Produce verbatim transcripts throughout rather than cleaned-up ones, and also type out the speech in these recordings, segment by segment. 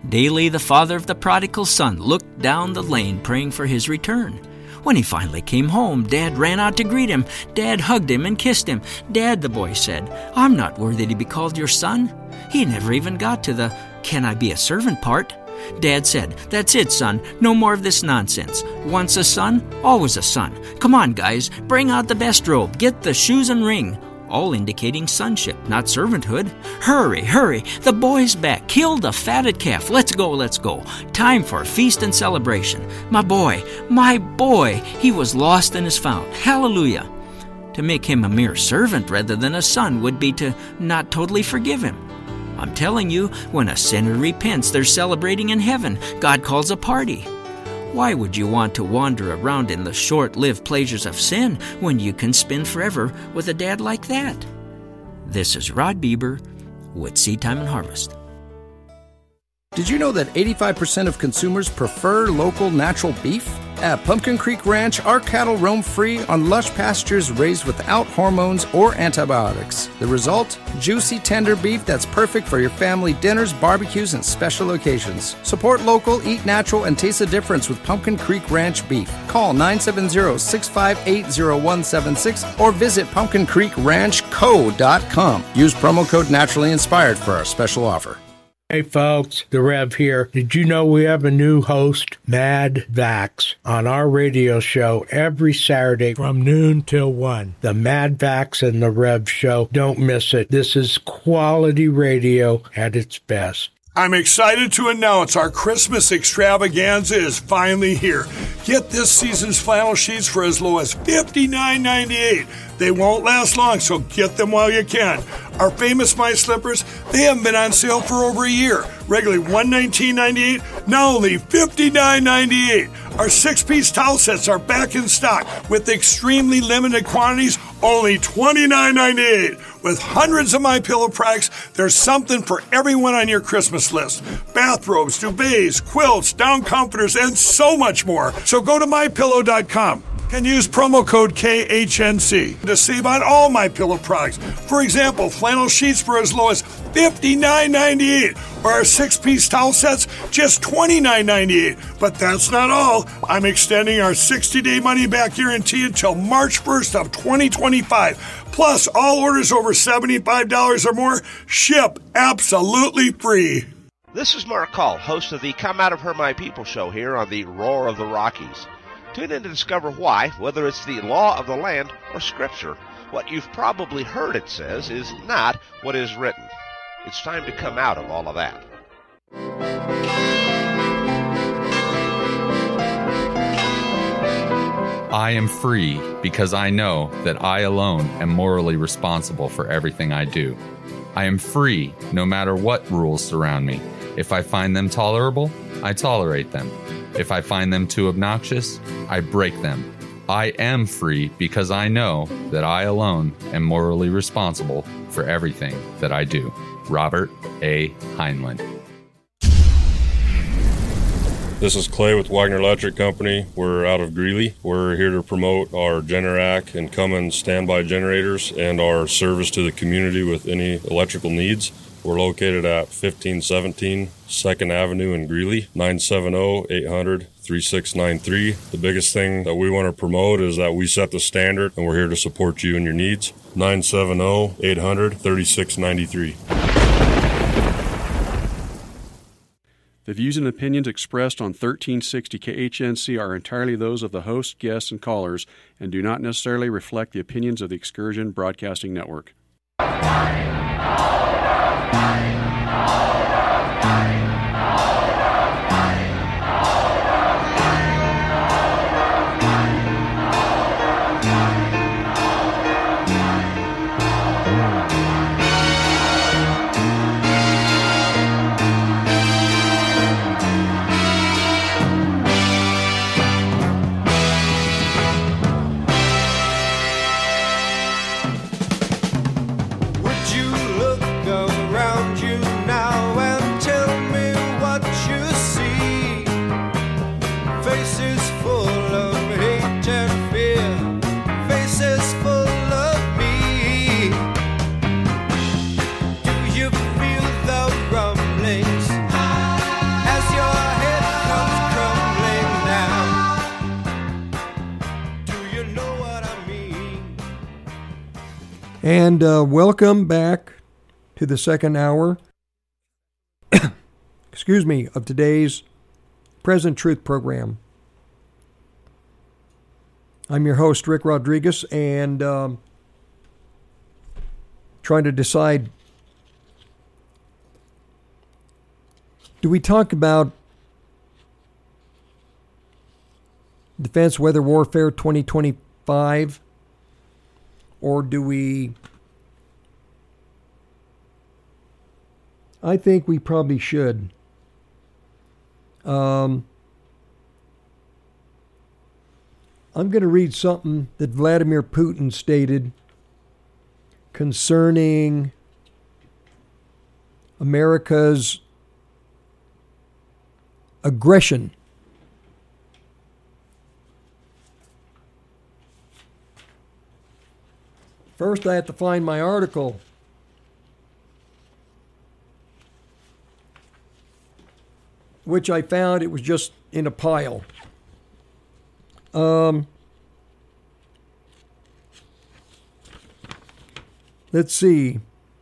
Daily, the father of the prodigal son looked down the lane praying for his return. When he finally came home, Dad ran out to greet him. Dad hugged him and kissed him. "Dad," the boy said, "I'm not worthy to be called your son." He never even got to the "can I be a servant" part. Dad said, "That's it, son. No more of this nonsense. Once a son, always a son. Come on, guys. Bring out the best robe. Get the shoes and ring." All indicating sonship, not servanthood. "Hurry, hurry. The boy's back. Kill the fatted calf. Let's go, let's go. Time for feast and celebration. My boy, my boy. He was lost and is found. Hallelujah." To make him a mere servant rather than a son would be to not totally forgive him. I'm telling you, when a sinner repents, they're celebrating in heaven. God calls a party. Why would you want to wander around in the short-lived pleasures of sin when you can spend forever with a dad like that? This is Rod Bieber with Seed Time and Harvest. Did you know that eighty-five percent of consumers prefer local natural beef? At Pumpkin Creek Ranch, our cattle roam free on lush pastures raised without hormones or antibiotics. The result? Juicy, tender beef that's perfect for your family dinners, barbecues, and special occasions. Support local, eat natural, and taste the difference with Pumpkin Creek Ranch beef. Call nine seven zero, six five eight, zero one seven six or visit pumpkin creek ranch co dot com. Use promo code Naturally Inspired for our special offer. Hey folks, the Rev here. Did you know we have a new host, Mad Vax, on our radio show every Saturday from noon till one? The Mad Vax and the Rev show. Don't miss it. This is quality radio at its best. I'm excited to announce our Christmas extravaganza is finally here. Get this season's flannel sheets for as low as fifty-nine ninety-eight. They won't last long, so get them while you can. Our famous My Slippers, they haven't been on sale for over a year. Regularly one hundred nineteen ninety-eight, now only fifty-nine ninety-eight. Our six-piece towel sets are back in stock with extremely limited quantities, only twenty-nine ninety-eight. With hundreds of MyPillow products, there's something for everyone on your Christmas list. Bathrobes, duvets, quilts, down comforters, and so much more. So go to my pillow dot com and use promo code K H N C to save on all MyPillow products. For example, flannel sheets for as low as fifty-nine ninety-eight, or our six-piece towel sets just twenty-nine ninety-eight. But that's not all. I'm extending our sixty-day money-back guarantee until March first of twenty twenty-five. Plus, all orders over seventy-five dollars or more ship absolutely free. This is Mark Call, host of the Come Out of Her My People show here on the Roar of the Rockies. Tune in to discover why, whether it's the law of the land or Scripture, what you've probably heard it says is not what is written. It's time to come out of all of that. I am free because I know that I alone am morally responsible for everything I do. I am free no matter what rules surround me. If I find them tolerable, I tolerate them. If I find them too obnoxious, I break them. I am free because I know that I alone am morally responsible for everything that I do. Robert A. Heinlein. This is Clay with Wagner Electric Company. We're out of Greeley. We're here to promote our Generac and Cummins standby generators and our service to the community with any electrical needs. We're located at fifteen seventeen second Avenue in Greeley, nine seven zero, eight hundred, three six nine three. The biggest thing that we want to promote is that we set the standard, and we're here to support you and your needs. nine seven zero, eight hundred, three six nine three. The views and opinions expressed on thirteen sixty K H N C are entirely those of the host, guests, and callers, and do not necessarily reflect the opinions of the Excursion Broadcasting Network. Would you look around you? And uh, welcome back to the second hour, excuse me, of today's Present Truth program. I'm your host, Rick Rodriguez, and um, trying to decide, do we talk about Defense Weather Warfare twenty twenty-five, or do we... I think we probably should. Um, I'm going to read something that Vladimir Putin stated concerning America's aggression. First, I have to find my article. Which I found it was just in a pile. Um, let's see.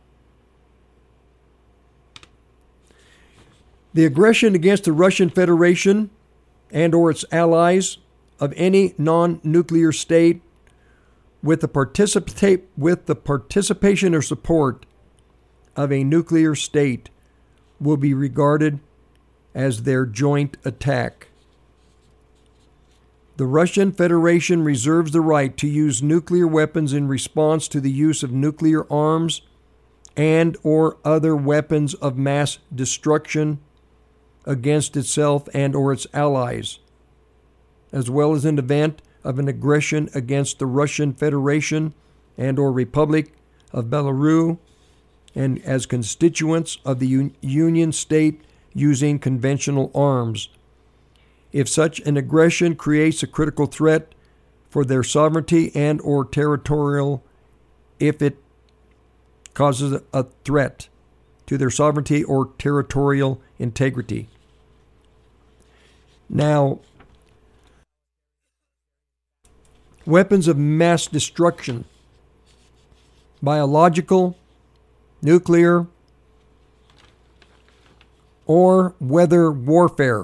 The aggression against the Russian Federation and or its allies of any non-nuclear state with the participate with the participation or support of a nuclear state will be regarded as their joint attack. The Russian Federation reserves the right to use nuclear weapons in response to the use of nuclear arms and or other weapons of mass destruction against itself and or its allies, as well as in the event of an aggression against the Russian Federation and or Republic of Belarus and as constituents of the un- Union State using conventional arms, if such an aggression creates a critical threat for their sovereignty and or territorial, if it causes a threat to their sovereignty or territorial integrity. Now, weapons of mass destruction, biological, nuclear, or weather warfare.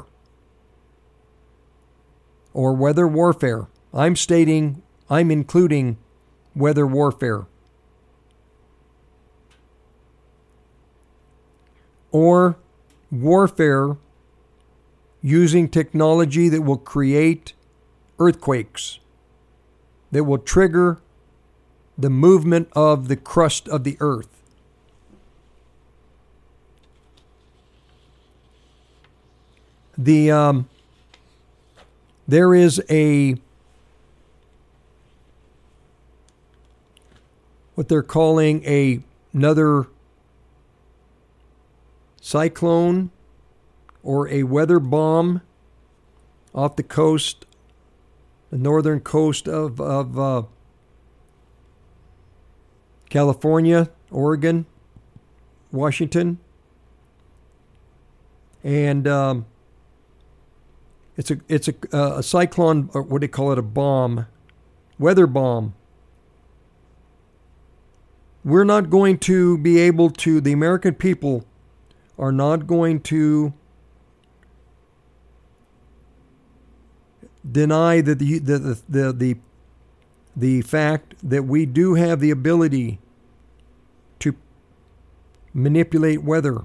Or weather warfare. I'm stating, I'm including weather warfare. Or warfare using technology that will create earthquakes, that will trigger the movement of the crust of the earth. The um, there is a what they're calling a another cyclone or a weather bomb off the coast, the northern coast of of uh, California, Oregon, Washington, and um, It's a it's a uh, a cyclone, or what do they call it, a bomb, weather bomb. We're not going to be able to, the American people are not going to deny that the the the the, the, the fact that we do have the ability to manipulate weather.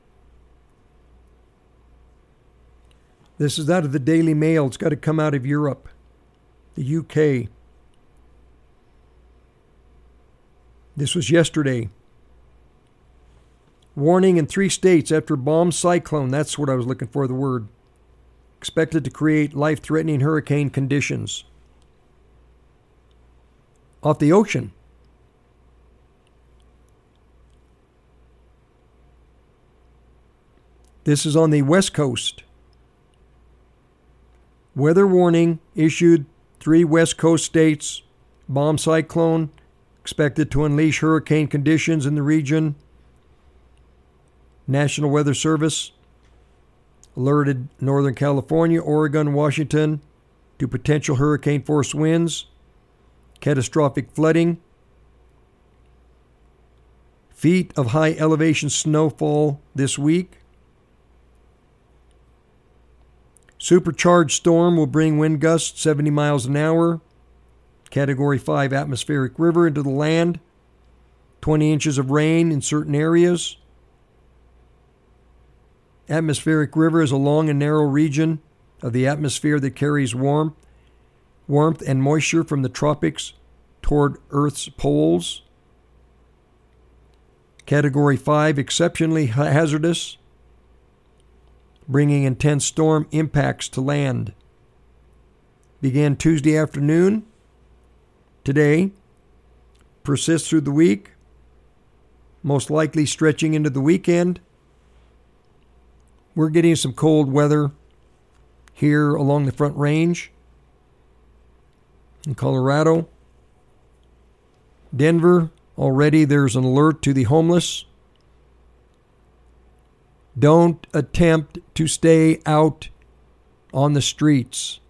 This is out of the Daily Mail. It's got to come out of Europe, the U K. This was yesterday. Warning in three states after bomb cyclone. That's what I was looking for, the word. Expected to create life-threatening hurricane conditions. Off the ocean. This is on the West Coast. Weather warning issued three West Coast states. Bomb cyclone expected to unleash hurricane conditions in the region. National Weather Service alerted Northern California, Oregon, Washington to potential hurricane force winds, catastrophic flooding, feet of high elevation snowfall this week. Supercharged storm will bring wind gusts seventy miles an hour. Category five atmospheric river into the land. twenty inches of rain in certain areas. Atmospheric river is a long and narrow region of the atmosphere that carries warmth, warmth and moisture from the tropics toward Earth's poles. Category five, exceptionally hazardous, bringing intense storm impacts to land. Began Tuesday afternoon, today, persists through the week, most likely stretching into the weekend. We're getting some cold weather here along the Front Range in Colorado. Denver, already there's an alert to the homeless. Don't attempt to stay out on the streets.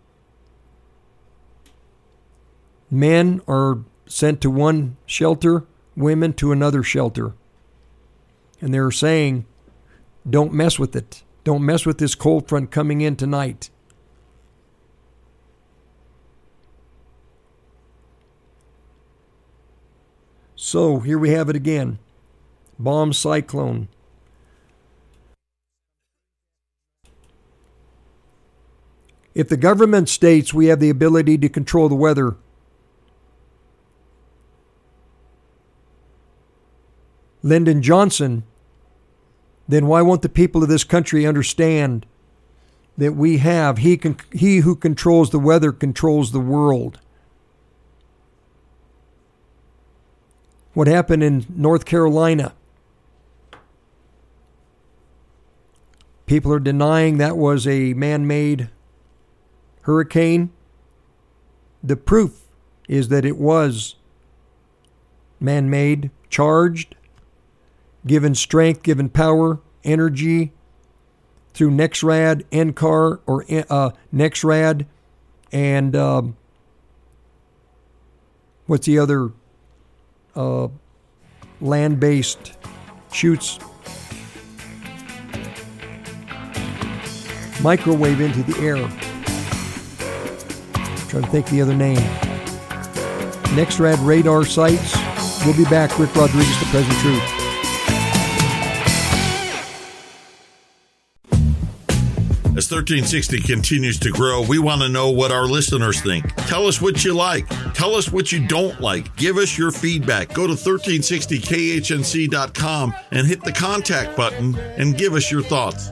Men are sent to one shelter, women to another shelter. And they're saying, don't mess with it. Don't mess with this cold front coming in tonight. So here we have it again. Bomb cyclone. If the government states we have the ability to control the weather, Lyndon Johnson, then why won't the people of this country understand that we have, he, can, he who controls the weather controls the world? What happened in North Carolina? People are denying that was a man-made hurricane. The proof is that it was man-made, charged, given strength, given power, energy through NEXRAD, N C A R, or uh, NEXRAD, and um, what's the other uh, land-based shoots? Microwave into the air. I'm trying to think the other name. NEXRAD radar sites. We'll be back. Rick Rodriguez, The Present Truth. As thirteen sixty continues to grow, we want to know what our listeners think. Tell us what you like. Tell us what you don't like. Give us your feedback. Go to thirteen sixty K H N C dot com and hit the contact button and give us your thoughts.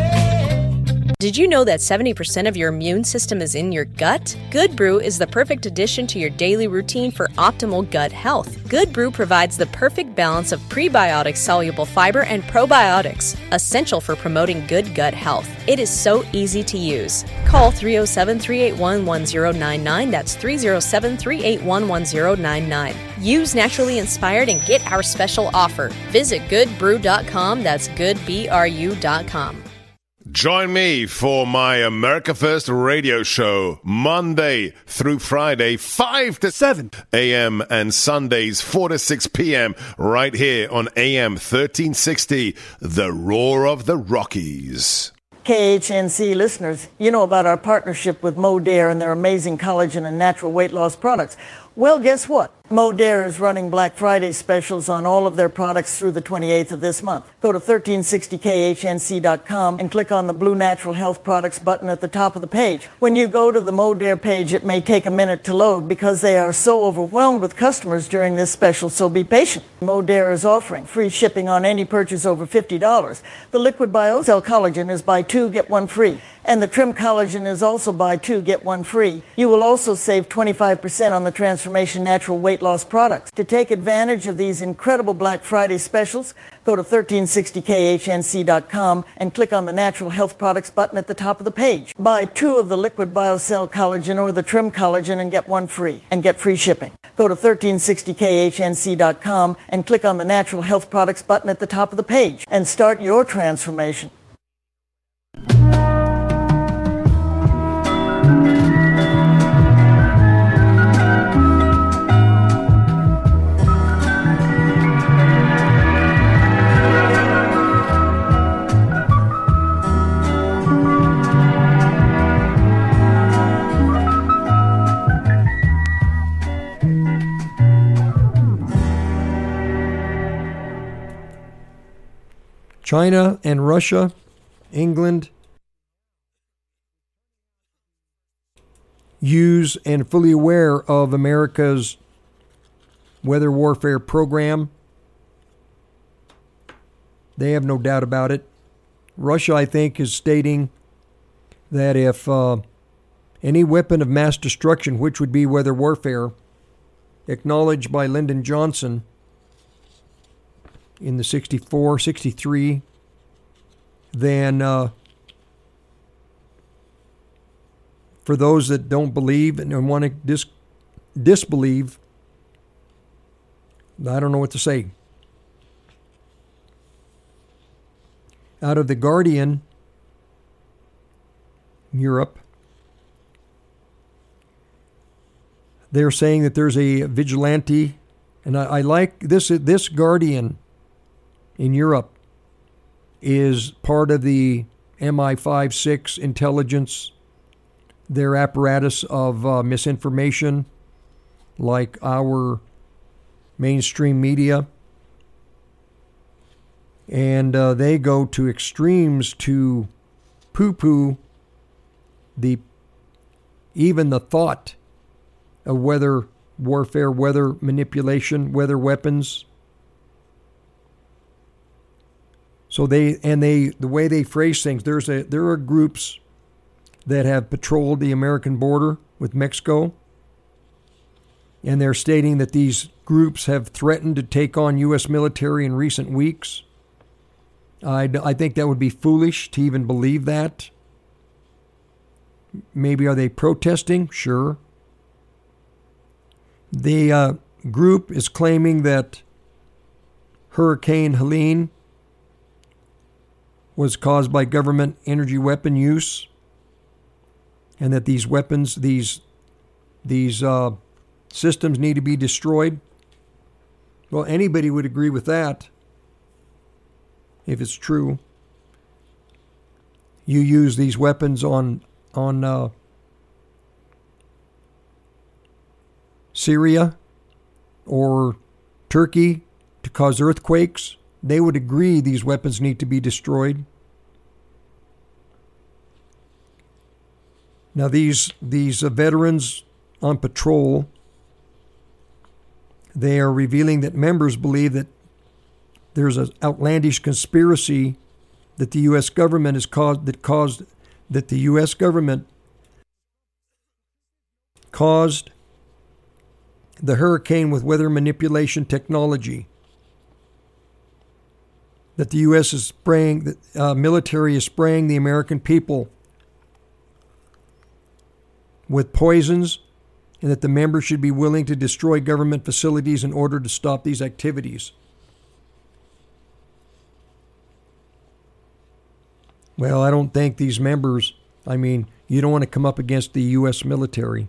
Did you know that seventy percent of your immune system is in your gut? Good Brew is the perfect addition to your daily routine for optimal gut health. Good Brew provides the perfect balance of prebiotic soluble fiber and probiotics, essential for promoting good gut health. It is so easy to use. Call three oh seven, three eight one, one oh nine nine. That's three oh seven, three eight one, one oh nine nine. Use Naturally Inspired and get our special offer. Visit good brew dot com. That's good b r u dot com. Join me for my America First radio show, Monday through Friday, five to seven a.m. and Sundays, four to six p.m., right here on A M thirteen sixty, The Roar of the Rockies. K H N C listeners, you know about our partnership with Modere and their amazing collagen and natural weight loss products. Well, guess what? Modere is running Black Friday specials on all of their products through the twenty-eighth of this month. Go to thirteen sixty K H N C dot com and click on the blue Natural Health Products button at the top of the page. When you go to the Modere page, it may take a minute to load because they are so overwhelmed with customers during this special, so be patient. Modere is offering free shipping on any purchase over fifty dollars. The Liquid BioCell Collagen is buy two, get one free. And the Trim Collagen is also buy two, get one free. You will also save twenty-five percent on the Transformation Natural Weight Loss products. To take advantage of these incredible Black Friday specials, go to thirteen sixty K H N C dot com and click on the Natural Health Products button at the top of the page. Buy two of the Liquid BioCell Collagen or the Trim Collagen and get one free, and get free shipping. Go to thirteen sixty K H N C dot com and click on the Natural Health Products button at the top of the page and start your transformation. China and Russia, England, use and fully aware of America's weather warfare program. They have no doubt about it. Russia, I think, is stating that if uh, any weapon of mass destruction, which would be weather warfare, acknowledged by Lyndon Johnson in the sixty-four, sixty-three, then uh, for those that don't believe and want to dis- disbelieve, I don't know what to say. Out of The Guardian, Europe, they're saying that there's a vigilante, and I, I like this. This Guardian in Europe is part of the M I five six intelligence, their apparatus of uh, misinformation, like our mainstream media. And uh, they go to extremes to poo-poo the even the thought of weather warfare, weather manipulation, weather weapons. So they and they the way they phrase things, there's a there are groups that have patrolled the American border with Mexico, and they're stating that these groups have threatened to take on U S military in recent weeks. I, I think that would be foolish to even believe that. Maybe are they protesting? Sure. The uh, group is claiming that Hurricane Helene was caused by government energy weapon use, and that these weapons, these these uh, systems need to be destroyed. Well, anybody would agree with that. If it's true, you use these weapons on on uh, Syria or Turkey to cause earthquakes, they would agree these weapons need to be destroyed. Now, these these uh, veterans on patrol, they are revealing that members believe that there's an outlandish conspiracy that the U S government has caused that caused that the U S government caused the hurricane with weather manipulation technology. That the U S is spraying, the uh, military is spraying the American people with poisons, and that the members should be willing to destroy government facilities in order to stop these activities. Well, I don't think these members, I mean, you don't want to come up against the U S military.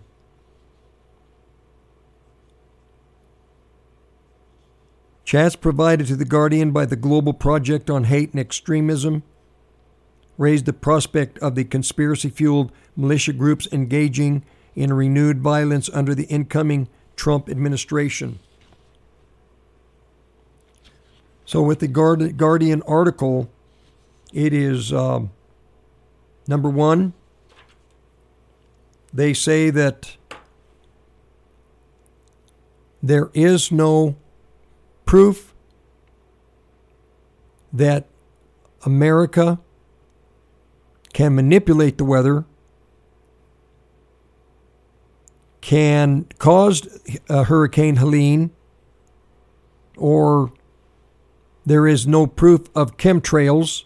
Chats provided to The Guardian by the Global Project on Hate and Extremism raised the prospect of the conspiracy-fueled militia groups engaging in renewed violence under the incoming Trump administration. So with the Guardian article, it is, um, number one, they say that there is no proof that America can manipulate the weather, can cause a Hurricane Helene, or there is no proof of chemtrails,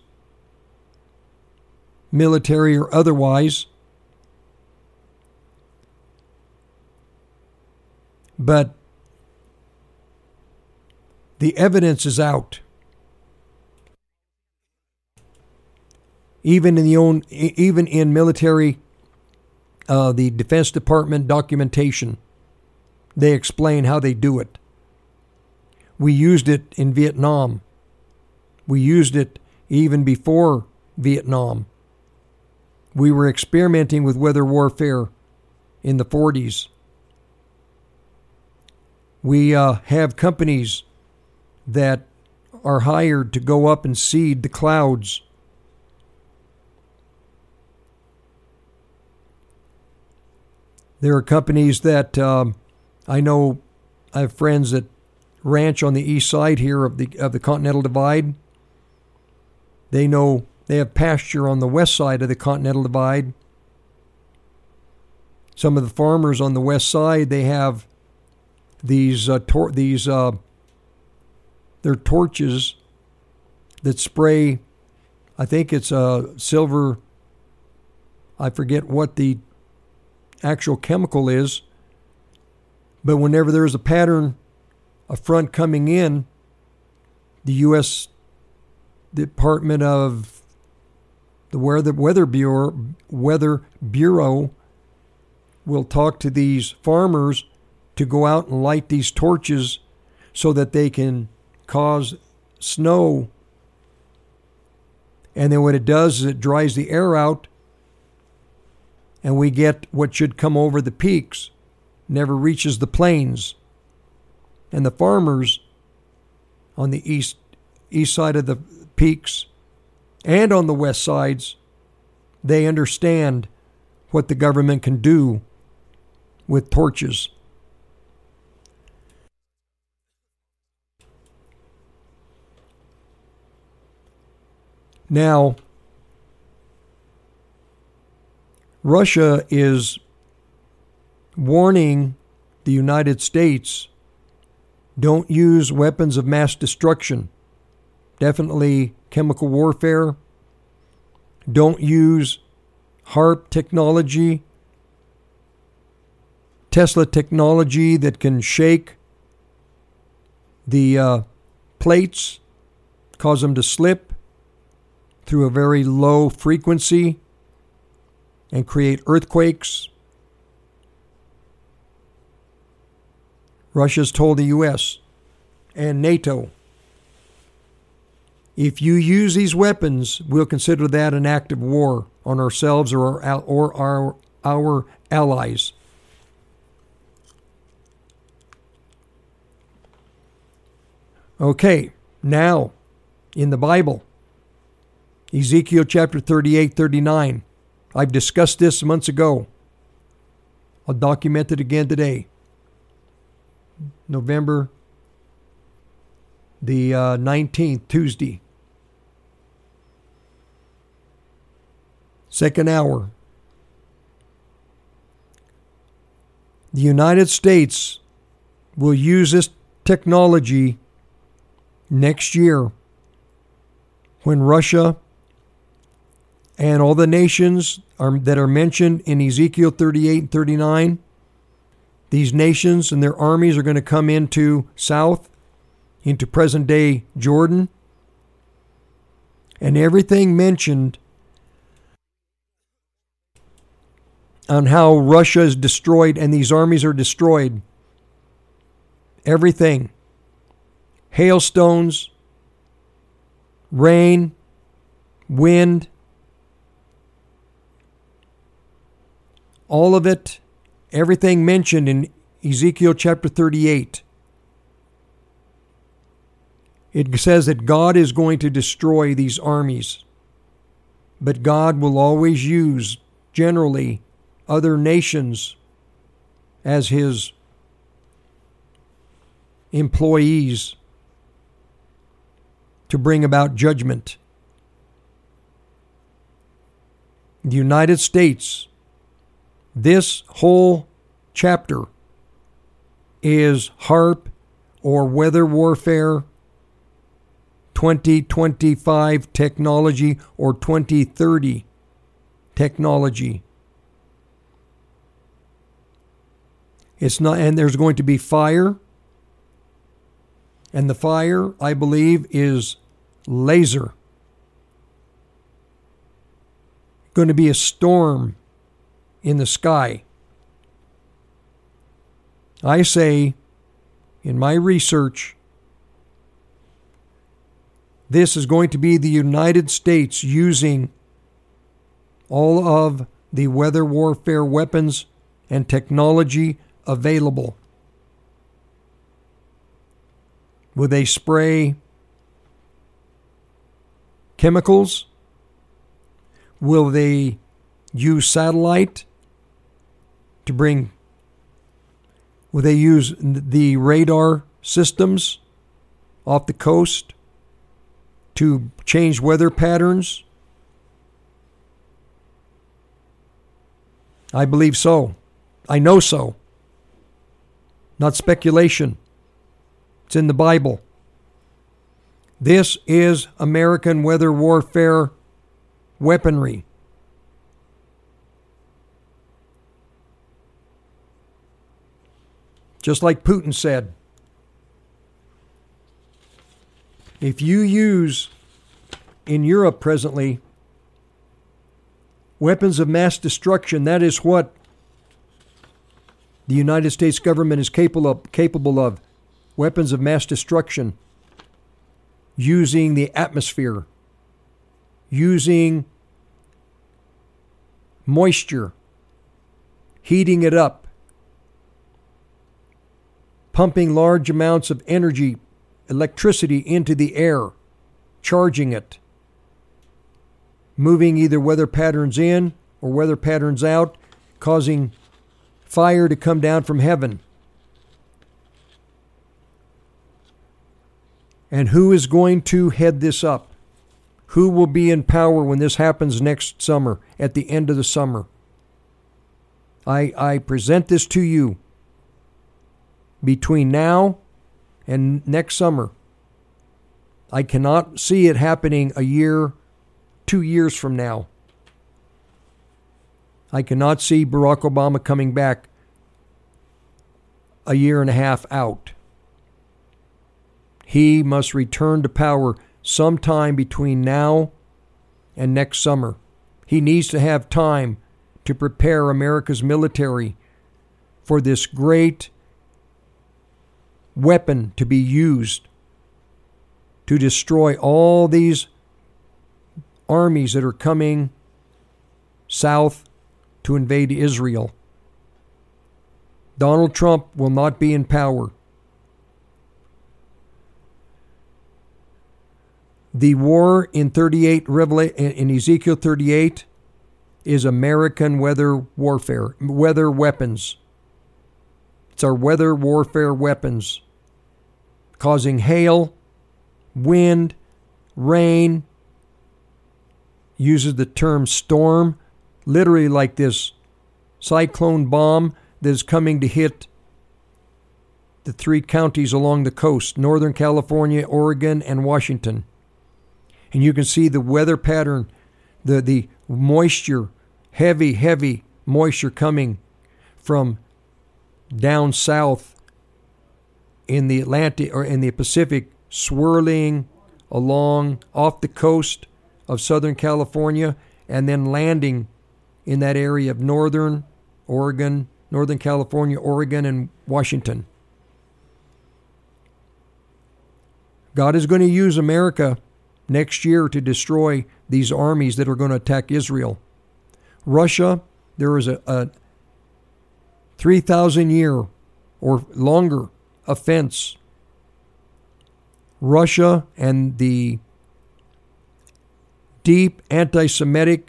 military or otherwise. But the evidence is out. Even in the own, even in military, uh, the Defense Department documentation, they explain how they do it. We used it in Vietnam. We used it even before Vietnam. We were experimenting with weather warfare in the forties. We uh, have companies that are hired to go up and seed the clouds. There are companies that um, I know. I have friends that ranch on the east side here of the of the Continental Divide. They know they have pasture on the west side of the Continental Divide. Some of the farmers on the west side, they have these uh, tor- these uh, they're torches that spray. I think it's a silver. I forget what the actual chemical is, but whenever there's a pattern, a front coming in, the U S Department of the Weather Weather Bureau Weather Bureau will talk to these farmers to go out and light these torches so that they can cause snow. And then what it does is it dries the air out, and we get what should come over the peaks, never reaches the plains. And the farmers on the east east side of the peaks and on the west sides, they understand what the government can do with torches. Now, Russia is warning the United States, don't use weapons of mass destruction. Definitely chemical warfare. Don't use HAARP technology, Tesla technology that can shake the uh, plates, cause them to slip through a very low frequency and create earthquakes. Russia's told the U S and NATO, if you use these weapons, we'll consider that an act of war on ourselves or our, or our, our allies. Okay, now in the Bible, Ezekiel chapter thirty-eight, thirty-nine. I've discussed this months ago. I'll document it again today. November the uh, nineteenth, Tuesday. Second hour. The United States will use this technology next year when Russia and all the nations are, that are mentioned in Ezekiel thirty-eight and thirty-nine, these nations and their armies are going to come into south, into present-day Jordan, and everything mentioned on how Russia is destroyed and these armies are destroyed. Everything. Hailstones, rain, wind, all of it, everything mentioned in Ezekiel chapter thirty-eight. It says that God is going to destroy these armies, but God will always use, generally, other nations as his employees to bring about judgment. The United States, this whole chapter is HAARP or weather warfare twenty twenty-five technology or twenty thirty technology. It's not, and there's going to be fire. And the fire, I believe, is laser. Going to be a storm in the sky. I say, in my research, this is going to be the United States using all of the weather warfare weapons and technology available. Will they spray chemicals? Will they use satellite to bring, will they use the radar systems off the coast to change weather patterns? I believe so. I know so. Not speculation. It's in the Bible. This is American weather warfare weaponry. Just like Putin said, if you use in Europe presently weapons of mass destruction, that is what the United States government is capable of, capable of. Weapons of mass destruction, using the atmosphere, using moisture, heating it up, pumping large amounts of energy, electricity into the air, charging it, moving either weather patterns in or weather patterns out, causing fire to come down from heaven. And who is going to head this up? Who will be in power when this happens next summer, at the end of the summer? I, I present this to you. Between now and next summer, I cannot see it happening a year, two years from now. I cannot see Barack Obama coming back a year and a half out. He must return to power sometime between now and next summer. He needs to have time to prepare America's military for this great weapon to be used to destroy all these armies that are coming south to invade Israel. Donald Trump will not be in power. The war in thirty-eight, in Ezekiel thirty-eight, is American weather warfare, weather weapons. It's our weather warfare weapons, causing hail, wind, rain. Uses the term storm, literally like this cyclone bomb that is coming to hit the three counties along the coast, Northern California, Oregon, and Washington. And you can see the weather pattern, the, the moisture, heavy, heavy moisture coming from down south in the Atlantic or in the Pacific, swirling along off the coast of Southern California and then landing in that area of Northern Oregon, Northern California, Oregon, and Washington. God is going to use America next year to destroy these armies that are going to attack Israel. Russia, there is a, a three thousand year or longer offense. Russia and the deep anti-Semitic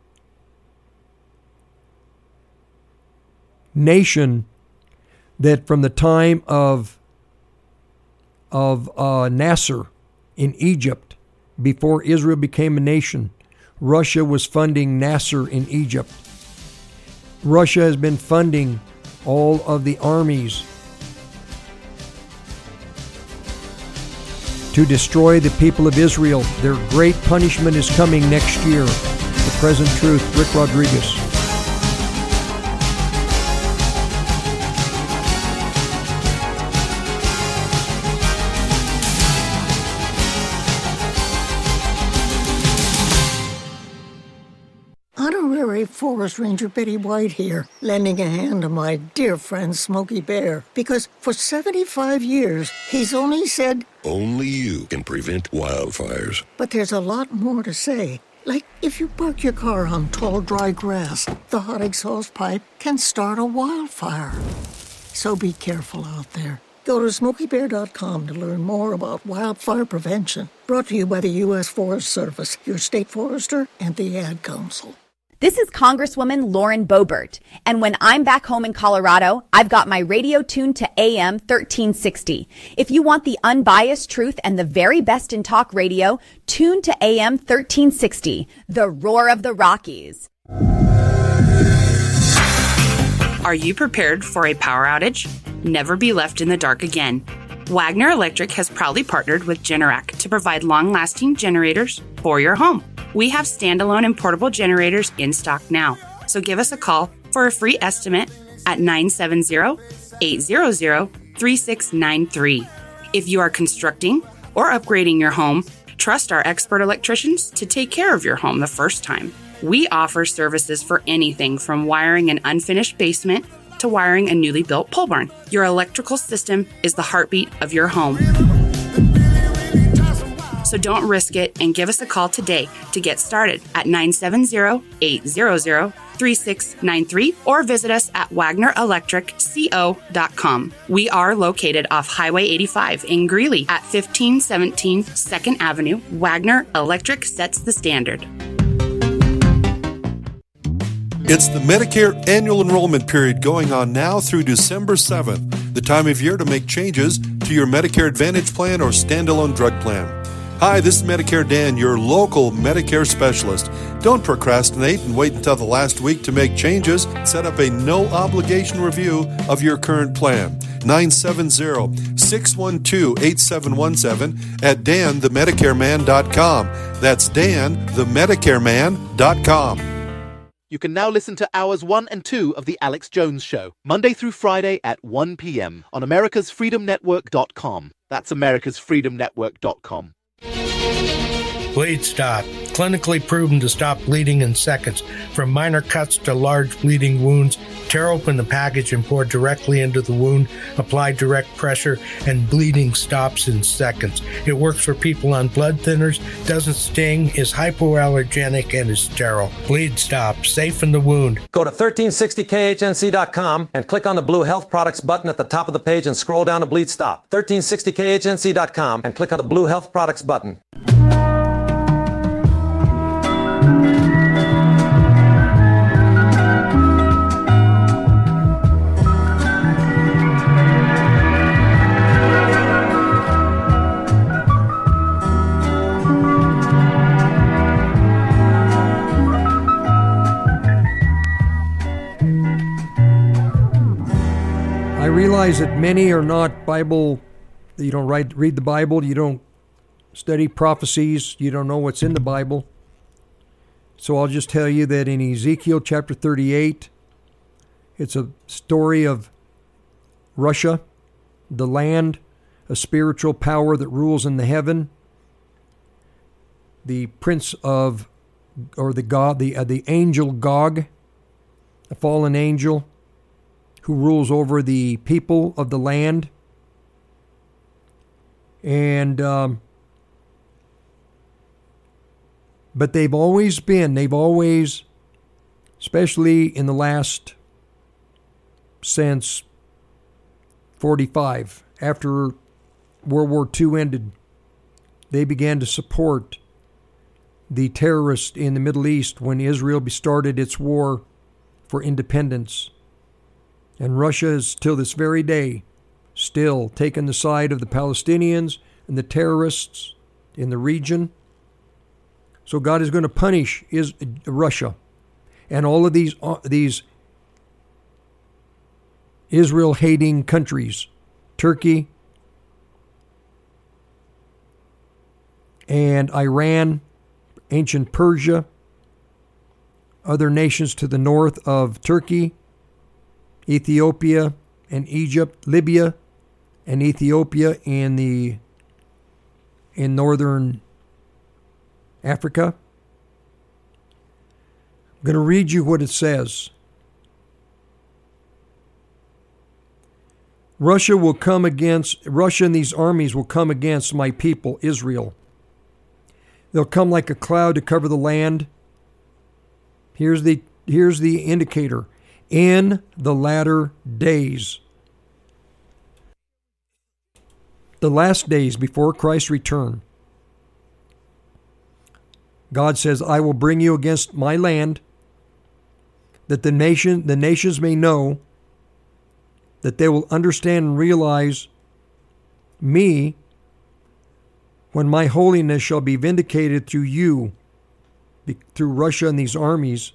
nation that from the time of of uh, Nasser in Egypt, before Israel became a nation, Russia was funding Nasser in Egypt. Russia has been funding all of the armies to destroy the people of Israel. Their great punishment is coming next year. The Present Truth, Rick Rodriguez. Forest Ranger Betty White here, lending a hand to my dear friend Smokey Bear, because for seventy-five years, he's only said, only you can prevent wildfires. But there's a lot more to say. Like, if you park your car on tall, dry grass, the hot exhaust pipe can start a wildfire. So be careful out there. Go to Smokey Bear dot com to learn more about wildfire prevention. Brought to you by the U S Forest Service, your state forester, and the Ad Council. This is Congresswoman Lauren Boebert, and when I'm back home in Colorado, I've got my radio tuned to A M thirteen sixty. If you want the unbiased truth and the very best in talk radio, tune to A M thirteen sixty, the roar of the Rockies. Are you prepared for a power outage? Never be left in the dark again. Wagner Electric has proudly partnered with Generac to provide long-lasting generators for your home. We have standalone and portable generators in stock now, so give us a call for a free estimate at nine seven zero, eight zero zero, three six nine three. If you are constructing or upgrading your home, trust our expert electricians to take care of your home the first time. We offer services for anything from wiring an unfinished basement to wiring a newly built pole barn. Your electrical system is the heartbeat of your home. So don't risk it and give us a call today to get started at nine seven zero, eight zero zero, three six nine three or visit us at wagner electric co dot com. We are located off Highway eighty-five in Greeley at fifteen seventeen second Avenue. Wagner Electric sets the standard. It's the Medicare annual enrollment period going on now through December seventh, the time of year to make changes to your Medicare Advantage plan or standalone drug plan. Hi, this is Medicare Dan, your local Medicare specialist. Don't procrastinate and wait until the last week to make changes. Set up a no-obligation review of your current plan. nine seven zero, six one two, eight seven one seven at dan the medicare man dot com. That's dan the medicare man dot com. You can now listen to hours one and two of The Alex Jones Show, Monday through Friday at one p.m. on americas freedom network dot com. That's americas freedom network dot com. Bleed Stop. Clinically proven to stop bleeding in seconds. From minor cuts to large bleeding wounds, tear open the package and pour directly into the wound. Apply direct pressure and bleeding stops in seconds. It works for people on blood thinners, doesn't sting, is hypoallergenic, and is sterile. Bleed Stop. Safe in the wound. Go to thirteen sixty K H N C dot com and click on the blue Health Products button at the top of the page and scroll down to Bleed Stop. thirteen sixty K H N C dot com and click on the blue Health Products button. I realize that many are not Bible, you don't write, read the Bible, you don't study prophecies, you don't know what's in the Bible. So I'll just tell you that in Ezekiel chapter thirty-eight, it's a story of Russia, the land, a spiritual power that rules in the heaven, the prince of, or the god, the, uh, the angel Gog, a fallen angel, who rules over the people of the land. And, um, but they've always been, they've always, especially in the last, since forty-five, after World War Two ended, they began to support the terrorists in the Middle East when Israel started its war for independence. And Russia is, till this very day, still taking the side of the Palestinians and the terrorists in the region. So God is going to punish is, Russia and all of these, uh, these Israel-hating countries, Turkey and Iran, ancient Persia, other nations to the north of Turkey, Ethiopia and Egypt, Libya and Ethiopia in the in northern Africa. I'm going to read you what it says. Russia will come against, Russia and these armies will come against my people, Israel. They'll come like a cloud to cover the land. Here's the, here's the indicator. In the latter days. the last days before Christ's return. God says, I will bring you against my land, that the nation, the nations may know, that they will understand and realize me when my holiness shall be vindicated through you, through Russia and these armies.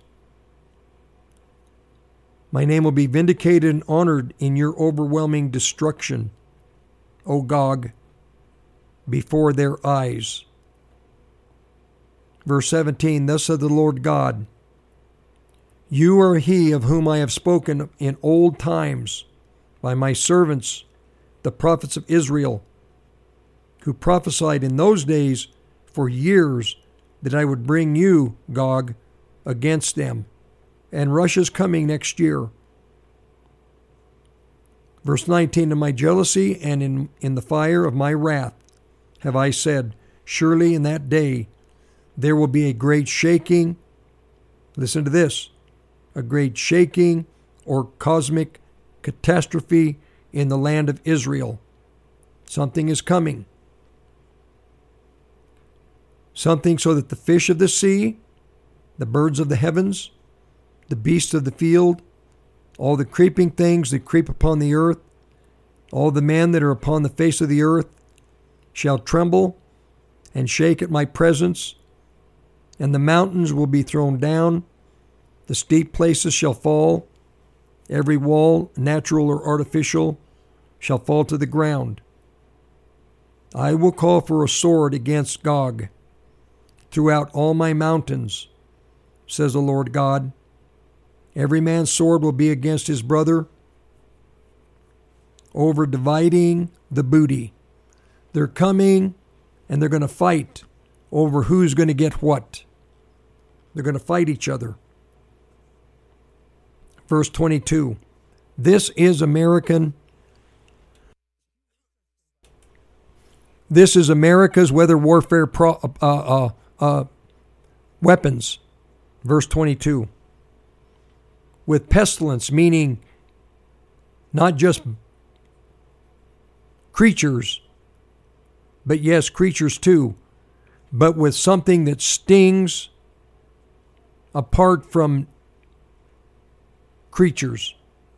My name will be vindicated and honored in your overwhelming destruction, O Gog, before their eyes. Verse seventeen, thus said the Lord God, you are he of whom I have spoken in old times by my servants, the prophets of Israel, who prophesied in those days for years that I would bring you, Gog, against them. And Russia's coming next year. Verse nineteen, in my jealousy and in, in the fire of my wrath have I said, surely in that day there will be a great shaking. Listen to this. A great shaking or cosmic catastrophe in the land of Israel. Something is coming. Something so that the fish of the sea, the birds of the heavens, the beasts of the field, all the creeping things that creep upon the earth, all the men that are upon the face of the earth, shall tremble and shake at my presence, and the mountains will be thrown down, the steep places shall fall, every wall, natural or artificial, shall fall to the ground. I will call for a sword against Gog throughout all my mountains, says the Lord God. Every man's sword will be against his brother, over dividing the booty. They're coming and they're going to fight over who's going to get what. They're going to fight each other. Verse twenty-two, this is American. This is America's weather warfare pro, uh, uh, uh, weapons. Verse twenty-two. With pestilence, meaning not just creatures, but yes, creatures too, but with something that stings apart from creatures.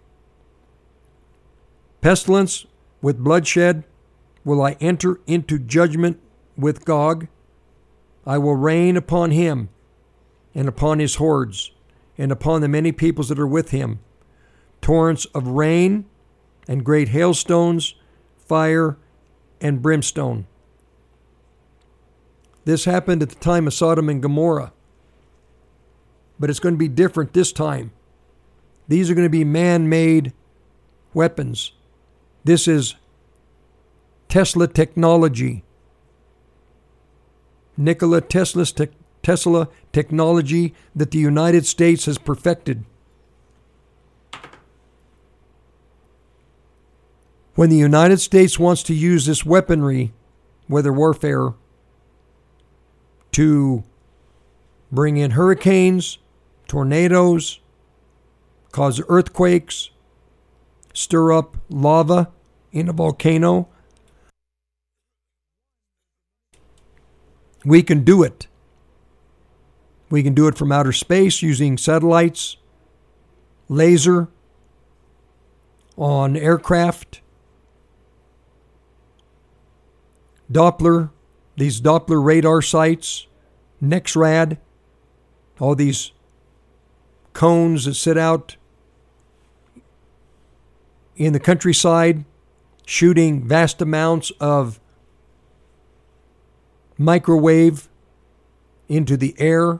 Pestilence with bloodshed will I enter into judgment with Gog. I will rain upon him and upon his hordes and upon the many peoples that are with him, torrents of rain and great hailstones, fire and brimstone. This happened at the time of Sodom and Gomorrah, but it's going to be different this time. These are going to be man-made weapons. This is Tesla technology. Nikola Tesla's te- Tesla technology that the United States has perfected. When the United States wants to use this weaponry, weather warfare, to bring in hurricanes, tornadoes, cause earthquakes, stir up lava in a volcano, we can do it. We can do it from outer space using satellites, laser, on aircraft, Doppler, these Doppler radar sites, NEXRAD, all these cones that sit out in the countryside, shooting vast amounts of microwave into the air.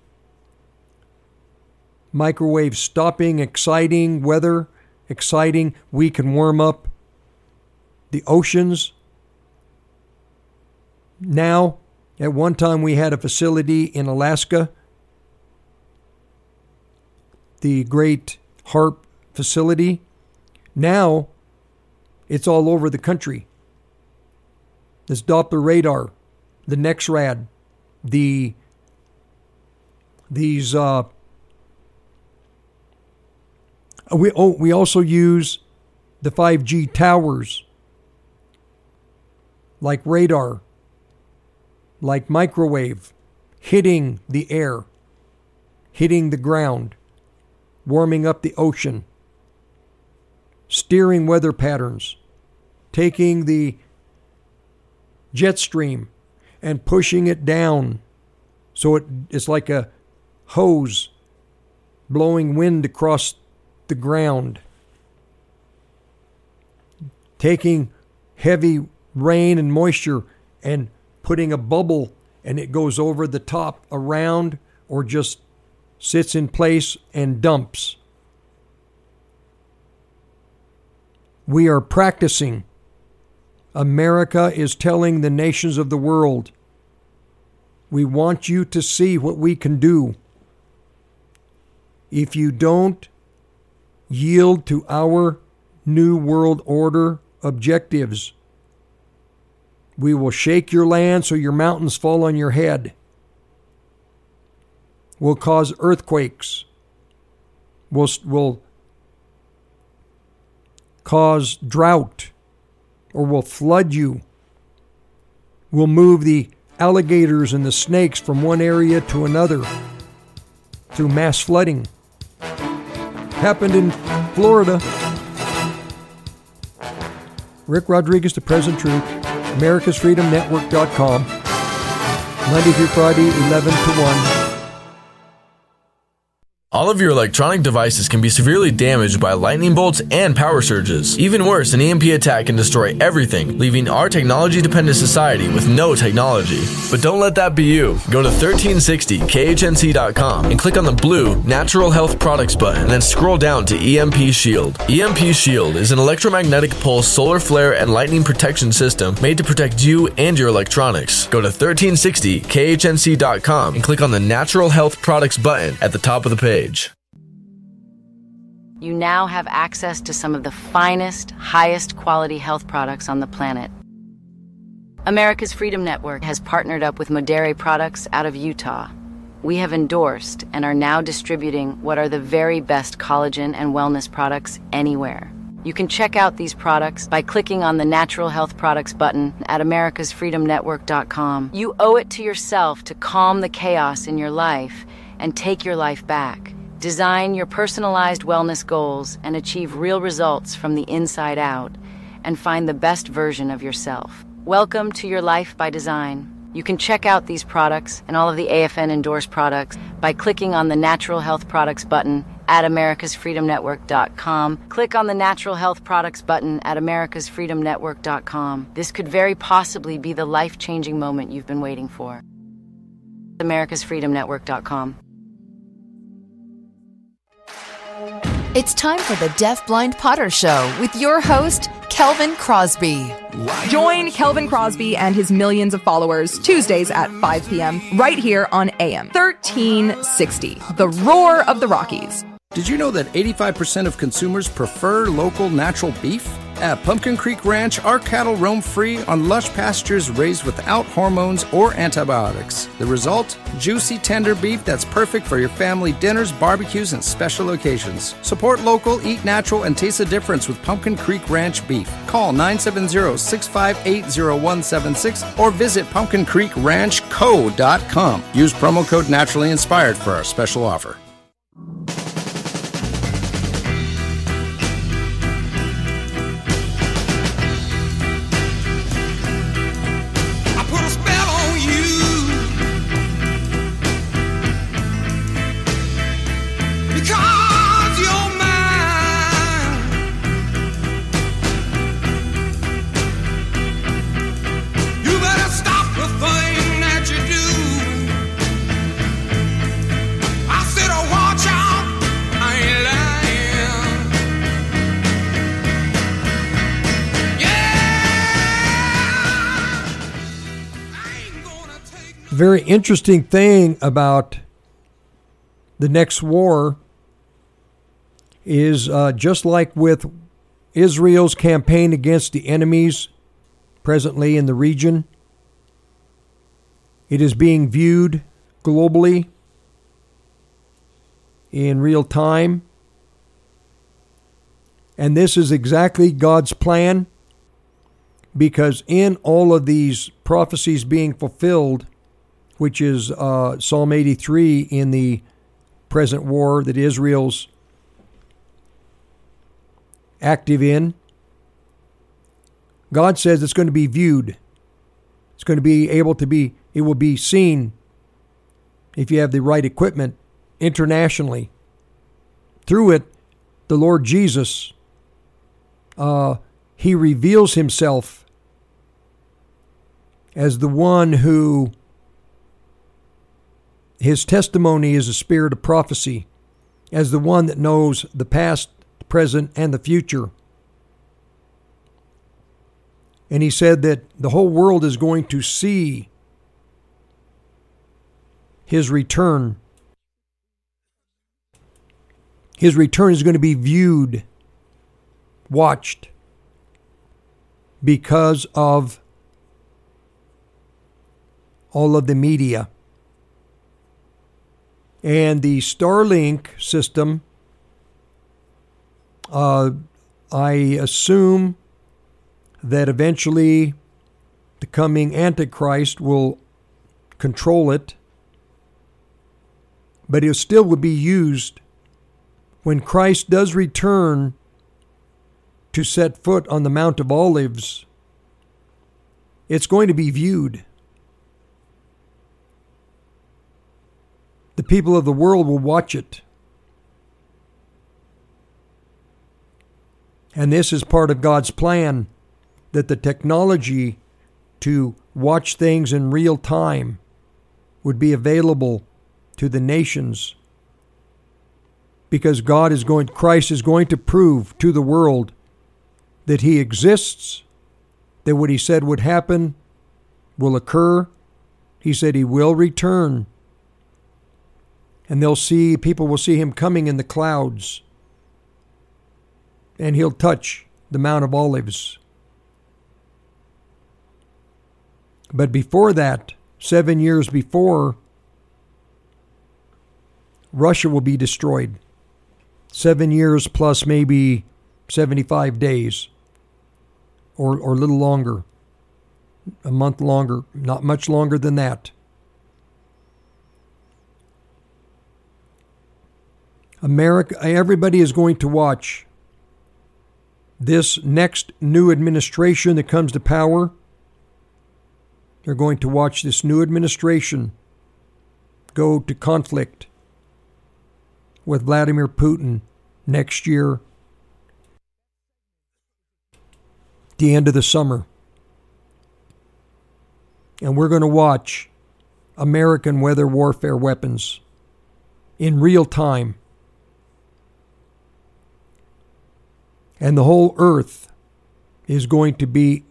Microwave stopping, exciting weather, exciting. We can warm up the oceans. Now, at one time we had a facility in Alaska, the Great HAARP facility. Now, it's all over the country. This Doppler radar, the NEXRAD, the these uh, we oh we also use the five G towers like radar, like microwave, hitting the air, hitting the ground, warming up the ocean, steering weather patterns, taking the jet stream and pushing it down so it, it's like a hose blowing wind across the ground, taking heavy rain and moisture and putting a bubble, and it goes over the top around or just sits in place and dumps. We are practicing. America is telling the nations of the world, we want you to see what we can do. If you don't yield to our New World Order objectives, we will shake your land so your mountains fall on your head. We'll cause earthquakes. We'll, we'll cause drought, or we'll flood you. We'll move the alligators and the snakes from one area to another through mass flooding. Happened in Florida. Rick Rodriguez, The Present Truth, Americas Freedom Network dot com, Monday through Friday, eleven to one. All of your electronic devices can be severely damaged by lightning bolts and power surges. Even worse, an E M P attack can destroy everything, leaving our technology-dependent society with no technology. But don't let that be you. Go to thirteen sixty K H N C dot com and click on the blue Natural Health Products button, and then scroll down to E M P Shield. E M P Shield is an electromagnetic pulse solar flare and lightning protection system made to protect you and your electronics. Go to thirteen sixty K H N C dot com and click on the Natural Health Products button at the top of the page. You now have access to some of the finest, highest quality health products on the planet. America's Freedom Network has partnered up with Modere Products out of Utah. We have endorsed and are now distributing what are the very best collagen and wellness products anywhere. You can check out these products by clicking on the Natural Health Products button at Americas Freedom Network dot com. You owe it to yourself to calm the chaos in your life and take your life back. Design your personalized wellness goals and achieve real results from the inside out, and find the best version of yourself. Welcome to your life by design. You can check out these products and all of the A F N endorsed products by clicking on the Natural Health Products button at Americas Freedom Network dot com. Click on the Natural Health Products button at Americas Freedom Network dot com. This could very possibly be the life-changing moment you've been waiting for. Americas Freedom Network dot com. It's time for the Deaf Blind Potter Show with your host, Kelvin Crosby. Join Kelvin Crosby and his millions of followers Tuesdays at five p.m. right here on A M thirteen sixty, the Roar of the Rockies. Did you know that eighty-five percent of consumers prefer local natural beef? At Pumpkin Creek Ranch, our cattle roam free on lush pastures raised without hormones or antibiotics. The result? Juicy, tender beef that's perfect for your family dinners, barbecues, and special occasions. Support local, eat natural, and taste the difference with Pumpkin Creek Ranch beef. Call nine seven zero, six five eight, zero one seven six or visit pumpkin creek ranch co dot com. Use promo code Naturally Inspired for our special offer. Very interesting thing about the next war is uh, just like with Israel's campaign against the enemies presently in the region, it is being viewed globally in real time. And this is exactly God's plan because in all of these prophecies being fulfilled, which is uh, Psalm eighty-three in the present war that Israel's active in, God says it's going to be viewed. It's going to be able to be, it will be seen if you have the right equipment internationally. Through it, the Lord Jesus, uh, he reveals himself as the one who, his testimony is a spirit of prophecy, as the one that knows the past, the present, and the future. And he said that the whole world is going to see his return. His return is going to be viewed, watched, because of all of the media. And the Starlink system, uh, I assume that eventually the coming Antichrist will control it, but it still will be used when Christ does return to set foot on the Mount of Olives. It's going to be viewed. The people of the world will watch it. And this is part of God's plan, that the technology to watch things in real time would be available to the nations. Because God is going, Christ is going to prove to the world that he exists, that what he said would happen will occur. He said he will return. And they'll see, people will see him coming in the clouds. And he'll touch the Mount of Olives. But before that, seven years before, Russia will be destroyed. Seven years plus maybe seventy-five days. Or, or a little longer. A month longer. Not much longer than that. America, everybody is going to watch this next new administration that comes to power. They're going to watch this new administration go to conflict with Vladimir Putin next year, the end of the summer. And we're going to watch American weather warfare weapons in real time. And the whole earth is going to be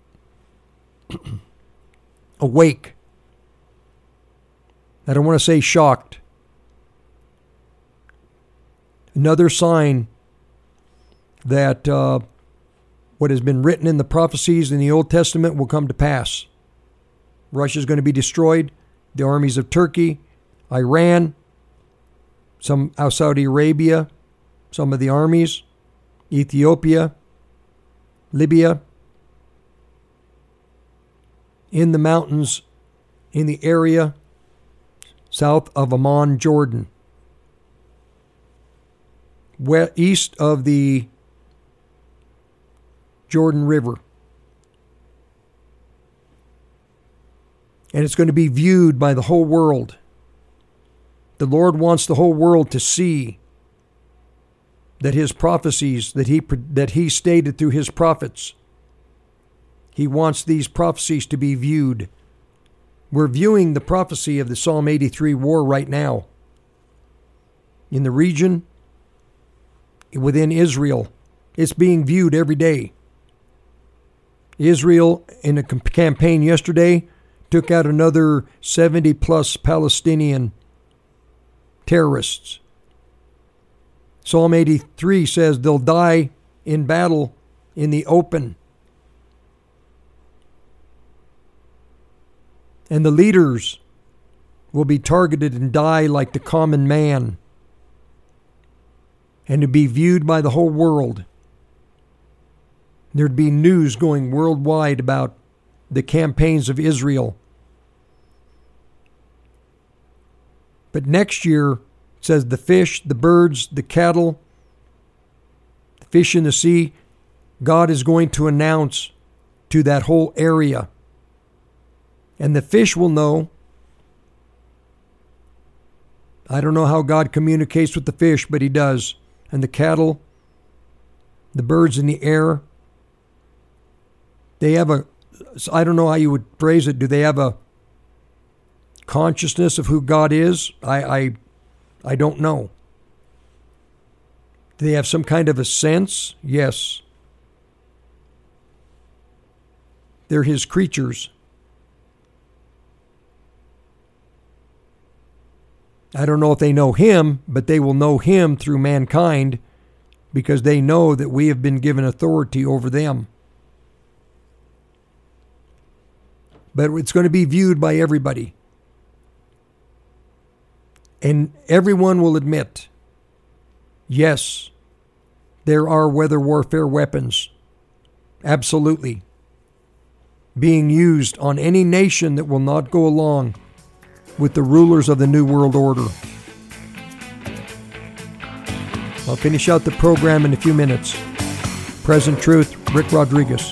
awake. I don't want to say shocked. Another sign that uh, what has been written in the prophecies in the Old Testament will come to pass. Russia is going to be destroyed. The armies of Turkey, Iran, some out Saudi Arabia, some of the armies, Ethiopia, Libya, in the mountains, in the area south of Amman, Jordan, west, east of the Jordan River. And it's going to be viewed by the whole world. The Lord wants the whole world to see that his prophecies, that he that he stated through his prophets, he wants these prophecies to be viewed. We're viewing the prophecy of the Psalm eighty-three war right now. In the region, within Israel, it's being viewed every day. Israel, in a campaign yesterday, took out another seventy plus Palestinian terrorists. Psalm eighty-three says they'll die in battle in the open. And the leaders will be targeted and die like the common man, and to be viewed by the whole world. there'd be news going worldwide about the campaigns of Israel. But next year, it says the fish, the birds, the cattle, the fish in the sea, God is going to announce to that whole area. And the fish will know. I don't know how God communicates with the fish, but he does. And the cattle, the birds in the air, they have a, I don't know how you would phrase it. Do they have a consciousness of who God is? I, I, I don't know. Do they have some kind of a sense? Yes. They're his creatures. I don't know if they know him, but they will know him through mankind because they know that we have been given authority over them. But it's going to be viewed by everybody. And everyone will admit, yes, there are weather warfare weapons. Absolutely. Being used on any nation that will not go along with the rulers of the New World Order. I'll finish out the program in a few minutes. Present Truth, Rick Rodriguez.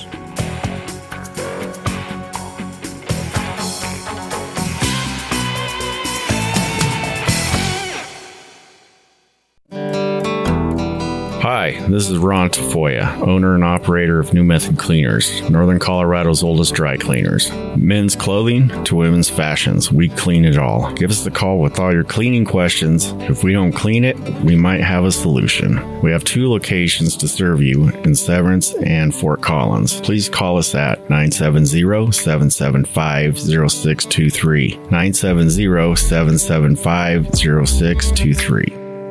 Hi, this is Ron Tafoya, owner and operator of New Method Cleaners, Northern Colorado's oldest dry cleaners. Men's clothing to women's fashions, we clean it all. Give us a call with all your cleaning questions. If we don't clean it, we might have a solution. We have two locations to serve you in Severance and Fort Collins. Please call us at nine seven zero, seven seven five, zero six two three, nine seven zero, seven seven five, zero six two three.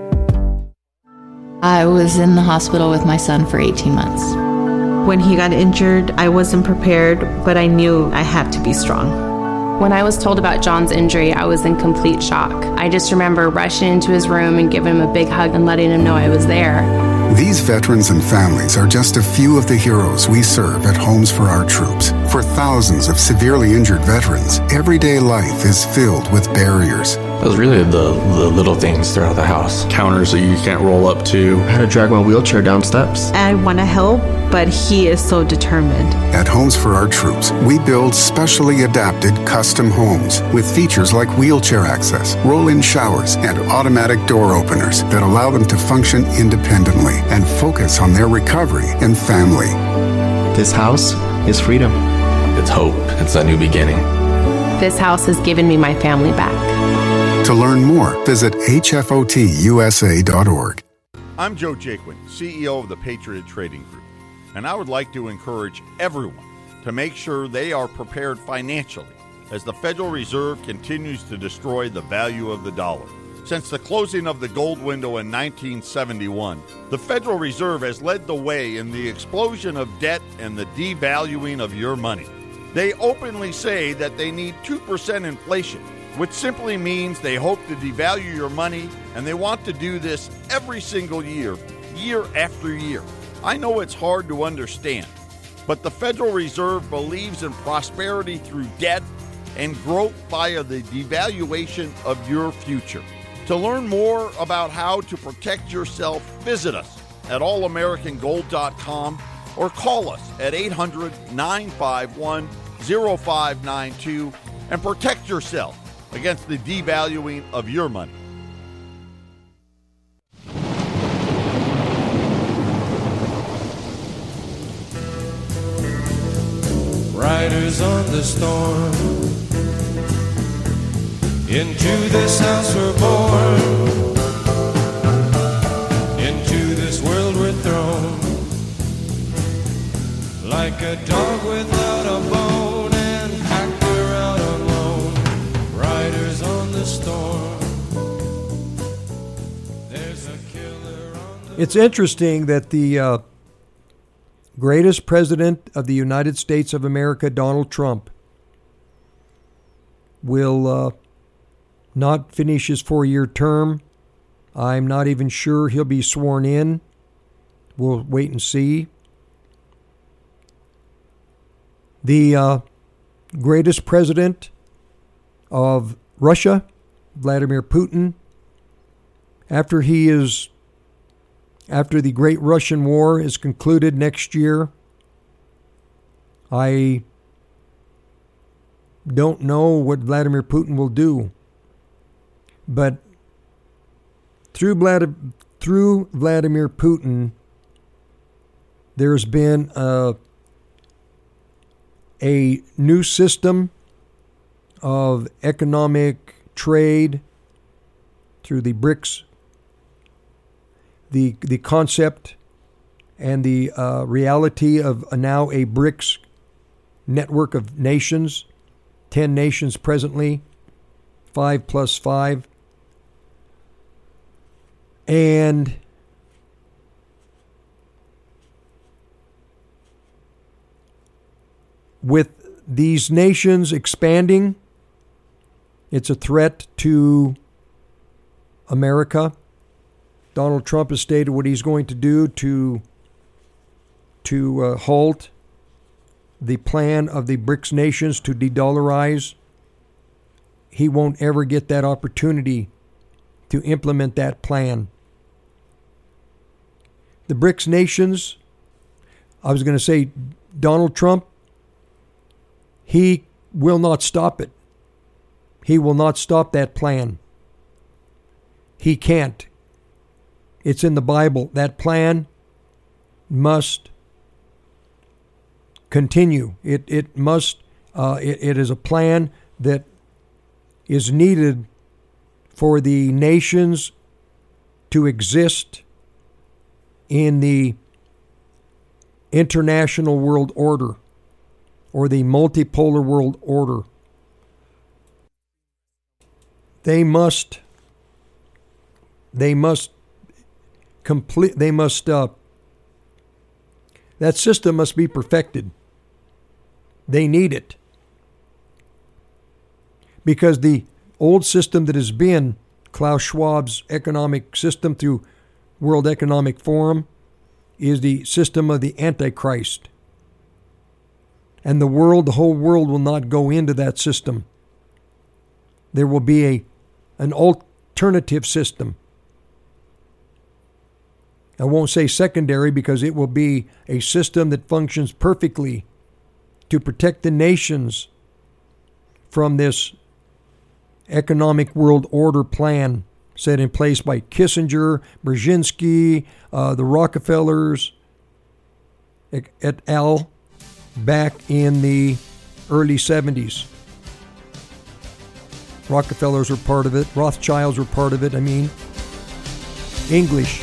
I was in the hospital with my son for eighteen months. When he got injured, I wasn't prepared, but I knew I had to be strong. When I was told about John's injury, I was in complete shock. I just remember rushing into his room and giving him a big hug and letting him know I was there. These veterans and families are just a few of the heroes we serve at Homes for Our Troops. For thousands of severely injured veterans, everyday life is filled with barriers. It was really the, the little things throughout the house. Counters that you can't roll up to. I had to drag my wheelchair down steps. I want to help, but he is so determined. At Homes for Our Troops, we build specially adapted custom homes with features like wheelchair access, roll-in showers, and automatic door openers that allow them to function independently and focus on their recovery and family. This house is freedom. It's hope. It's a new beginning. This house has given me my family back. To learn more, visit H F O T U S A dot org. I'm Joe Jaquin, C E O of the Patriot Trading Group, and I would like to encourage everyone to make sure they are prepared financially as the Federal Reserve continues to destroy the value of the dollar. Since the closing of the gold window in nineteen seventy-one, the Federal Reserve has led the way in the explosion of debt and the devaluing of your money. They openly say that they need two percent inflation, which simply means they hope to devalue your money, and they want to do this every single year, year after year. I know it's hard to understand, but the Federal Reserve believes in prosperity through debt and growth via the devaluation of your future. To learn more about how to protect yourself, visit us at all american gold dot com or call us at eight hundred, nine five one, zero five nine two and protect yourself against the devaluing of your money. Riders on the storm, into this house we're born, into this world we're thrown, like a dog without a bone and packed around alone. Riders on the storm, there's a killer on the... It's interesting that the uh, greatest president of the United States of America, Donald Trump, will uh, not finish his four-year term. I'm not even sure he'll be sworn in. We'll wait and see. The uh, greatest president of Russia, Vladimir Putin, after he is, after the Great Russian War is concluded next year, I don't know what Vladimir Putin will do. But through Vlad, through Vladimir Putin, there's been a, a new system of economic trade through the BRICS, the the concept and the uh, reality of uh, now a BRICS network of nations, ten nations presently, five plus five. And with these nations expanding, it's a threat to America. Donald Trump has stated what he's going to do to, to uh, halt the plan of the BRICS nations to de-dollarize. He won't ever get that opportunity to implement that plan. The BRICS nations, I was going to say Donald Trump, he will not stop it. He will not stop that plan. He can't. It's in the Bible. That plan must continue. It it must. Uh, it, it is a plan that is needed for the nations to exist in the international world order or the multipolar world order. They must. They must complete. They must. Uh, that system must be perfected. They need it. Because the old system that has been Klaus Schwab's economic system through World Economic Forum is the system of the Antichrist. And the world, the whole world will not go into that system. There will be a an alternative system. I won't say secondary because it will be a system that functions perfectly to protect the nations from this economic world order plan set in place by Kissinger, Brzezinski, uh, the Rockefellers, et al. Back in the early seventies. Rockefellers were part of it. Rothschilds were part of it. I mean, English.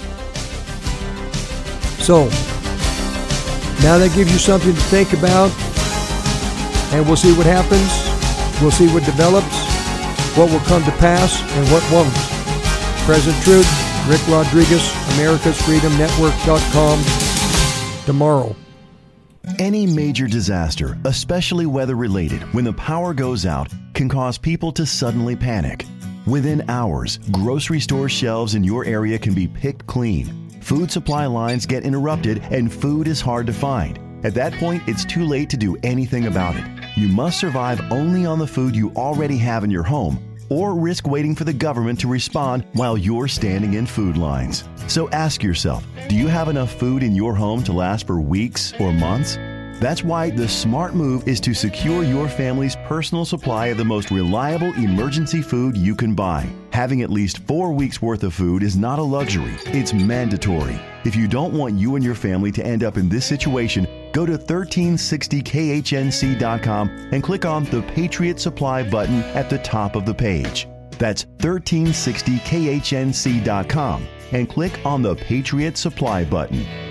So, now that gives you something to think about, and we'll see what happens. We'll see what develops, what will come to pass, and what won't. President Truth, Rick Rodriguez, Americas Freedom Network dot com, tomorrow. Any major disaster, especially weather-related, when the power goes out, can cause people to suddenly panic. Within hours, grocery store shelves in your area can be picked clean. Food supply lines get interrupted and food is hard to find. At that point, it's too late to do anything about it. You must survive only on the food you already have in your home, or risk waiting for the government to respond while you're standing in food lines. So ask yourself, do you have enough food in your home to last for weeks or months? That's why the smart move is to secure your family's personal supply of the most reliable emergency food you can buy. Having at least four weeks worth of food is not a luxury, it's mandatory. If you don't want you and your family to end up in this situation, go to thirteen sixty K H N C dot com and click on the Patriot Supply button at the top of the page. That's thirteen sixty K H N C dot com and click on the Patriot Supply button.